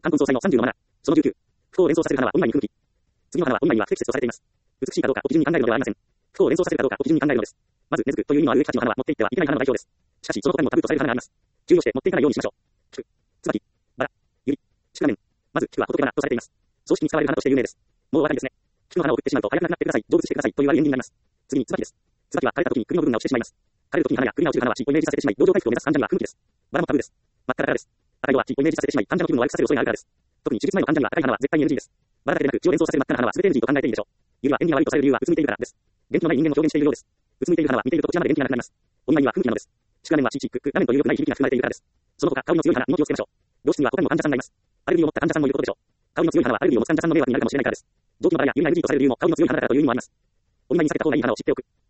冠婚葬祭の30のマナー。その19。不幸を連想させる花はお見舞いに不向き。次の花はお見舞いには不適切とされています。美しいかどうかを基準に考えるのではありません。不幸を連想させるかどうかを基準に考えるのです。まず、根付くという意味のある有益価値の花は持っていってはいけない花の代表です。しかし、その他にもタブーとされる花があります。注意をして持っていかないようにしましょう。菊、椿、バラ、ユリ、シクラメン。まず、菊は仏花とされています。葬式に使われる花として有名です。もうお分かりですね。菊の花を送ってしまうと早く亡くなってください、成仏してくださいと言われる縁起になります。次に、椿です。椿は枯れた時に首の部分が落ちてしまいます。枯れる時に花や首が落ちる花は死をイメージさせてしまい、道場回復を目指す患者には不向きです。バラもタブーです。真っ赤だからです。赤色は死をイメージさせてしまい、患者の気分を悪くさせる恐れがあるからです。特に手術前の患者には赤い花は絶対に NG です。バラだけでなく血を連想させる真っ赤な花は全て NG と考えていいでしょう。ユリは縁起が悪いとされる理由はうつむいているからです。元気のない人間を表現しているようです。うつむいている花は見ているとこちらまで元気がなくなります。お見舞いには不向きなのです。シクラメンはチーチク、ラメンという良くない響きが含まれているからです。その他、香りの強い花にも気をつけましょう。病室には他にも患者さんがいます。アレルギーを持った患者さんもいることでしょう。香りの強い花はアレルギーを持つ患者さんの迷惑になるかもしれないからです。臓器のバラやユリが NG とされる理由も香りの強い花だからという意味もあります。お見舞いに避けた方がいい花を知っておく。